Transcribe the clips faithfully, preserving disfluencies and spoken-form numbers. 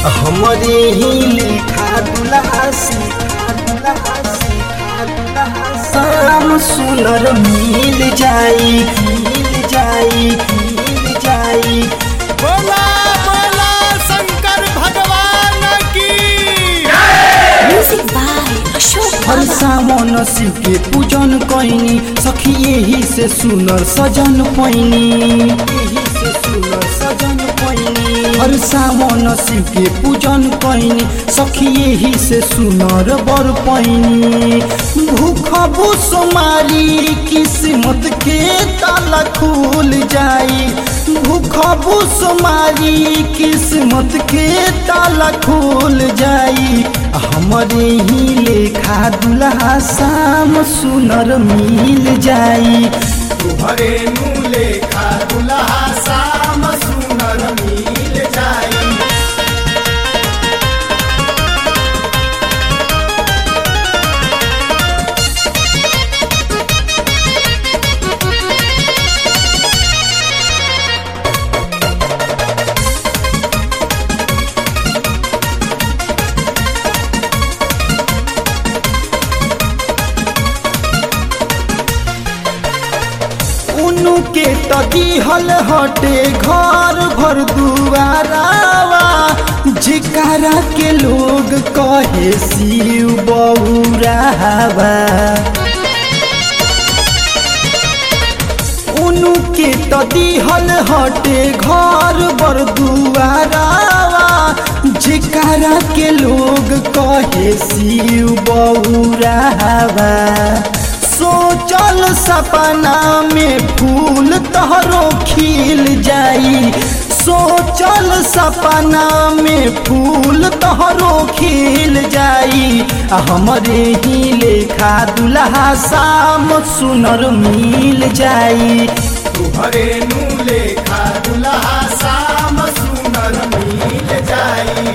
हमरे ही लेखा दुल्हा सीखा दुल्हा सीखा दुल्हा शाम सुनर मिल जाई मिल जाई मिल जाई। बोला बोला शंकर भगवान की। म्यूजिक बाय अशोक हर सावन शिव के पूजन कैनी सखी यही से सुनर सजन पैनी यही से सुनर सजन पैनी। हर सावन शिव के पूजन कैनी सखी यही से सुनर बर पैनी। भूख भूस मारी किस्मत के ताला खुल जाई भूख भूस मारी किस्मत के ताला खुल जाई। हमरे ही लेखा दुल्हा शाम सुनर मिल जाई तुहरे नु लेखा दुल्हा शाम सुनर मिल जाई। के तदीहल हटे घर भर दुआरावा जिकारा के लोग कहे शिव बउरावा। उनु के तदीहल हटे घर भर दुआरावा जिकारा के लोग कहे शिव बउरावा। सोचल सपना में फूल तोहरो खिल जाई सोचल सपना में फूल तोहरो खिल जाई। हमरे ही लेखा दुल्हा शाम सुनर मिल जाई तुहरे नु लेखा दुल्हा शाम सुनर मिल जाई।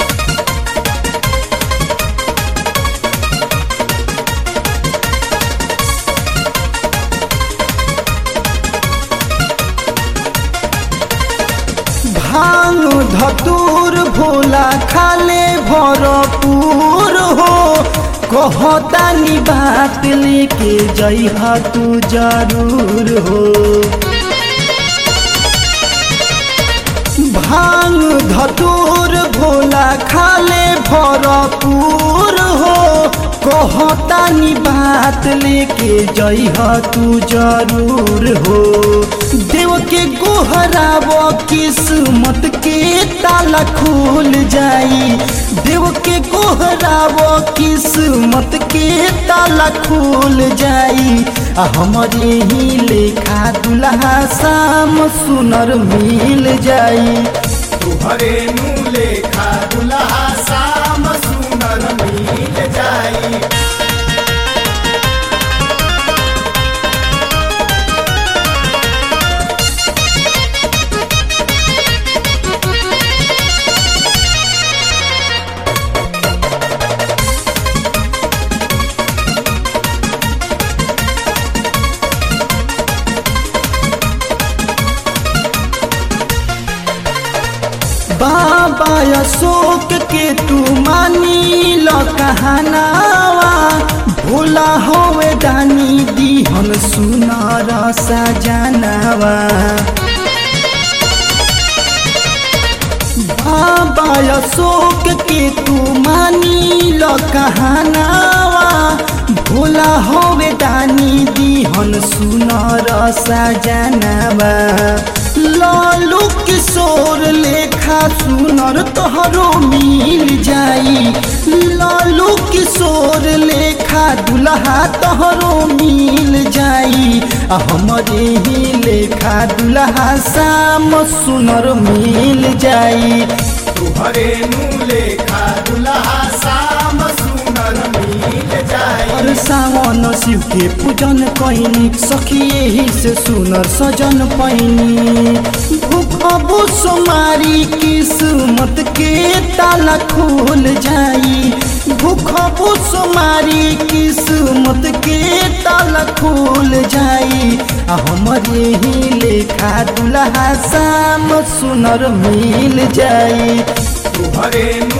भांग धतूर भोला खाले भरपूर हो कहतानी बात लेके जइहा तू जरूर हो। भांग धतूर भोला खाले भरपूर हो कहतानी बात लेके जइहा तू जरूर हो। देव के गोहराव किस्मत के ताला खुल जाई देव के गोहराव किस्मत के ताला खुल जाई। हमरे ही लेखा दुल्हा शाम सुनर मिल जाई तुहरे नु लेखा दुल्हा शाम सुनर मिल जाई। बाबा अशोक के तू मानी लो कहनावा भोला होवे दानी दीहन सुनार सजनावा। बाबा अशोक के तू मानी लो कहनावा भोला होवे दानी दीहन सुनार सजनावा। लालू किशोर लेखा सुनर तोहरो मिल जाई लालू किशोर लेखा दुल्हा तोहरो मिल जाई। हमरे ही लेखा दुल्हा शाम सुनर मिल जाई तुहरे नु लेखा दुल्हा शाम सुनर मिल जाई। हर सावन शिव के पूजन कैनी सखी यही से सुनर सजन पैनी। भूख भूस मारी किस्मत के ताला खुल जाई भूख भूस मारी किस्मत के ताला खुल जाई। हमरे ही लेखा दुल्हा शाम सुनर मिल जाई। तुहरे